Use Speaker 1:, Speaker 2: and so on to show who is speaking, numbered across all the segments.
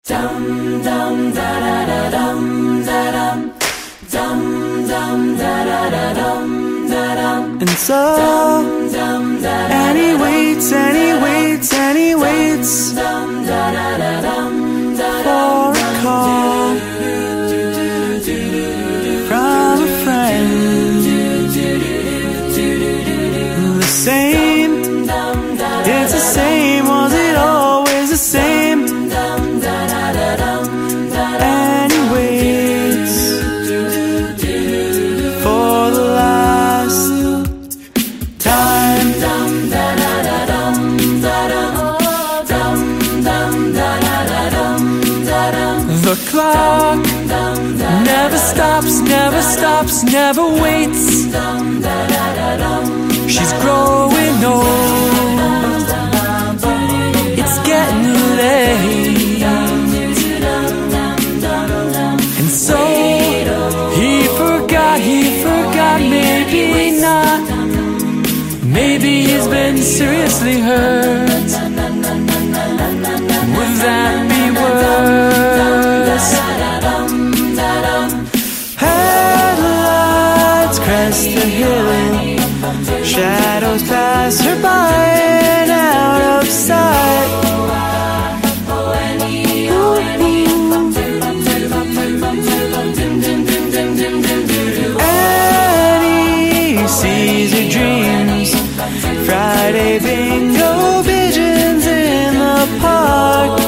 Speaker 1: Dum dum da da da dum da dum. Dum dum da da da dum da dum.
Speaker 2: And so, and he waits, and he waits, and he waits for a call from a friend. The same, it's the same, was it always the same? And he waits for the last time. The clock never stops, never stops, never waits. She's growing old, it's getting late. And so he forgot, maybe not. Maybe he's been seriously hurt. Would that be worse? Headlights crest the hill, shadows pass her by and out of sight. Annie sees her dreams, Friday bingo, pigeons in the park.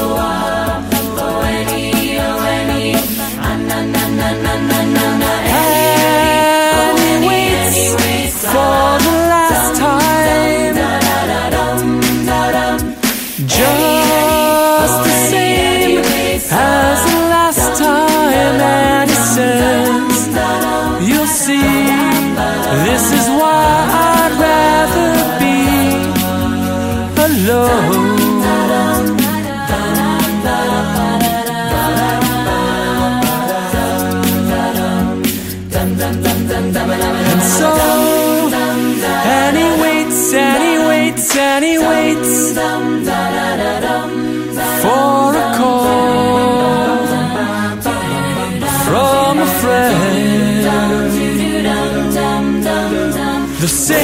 Speaker 2: And he waits for the last time, just the same as the last time. And he says, you'll see, this is why I'd rather be alone. And so, and he waits, and he waits, and he waits for a call from a friend. The same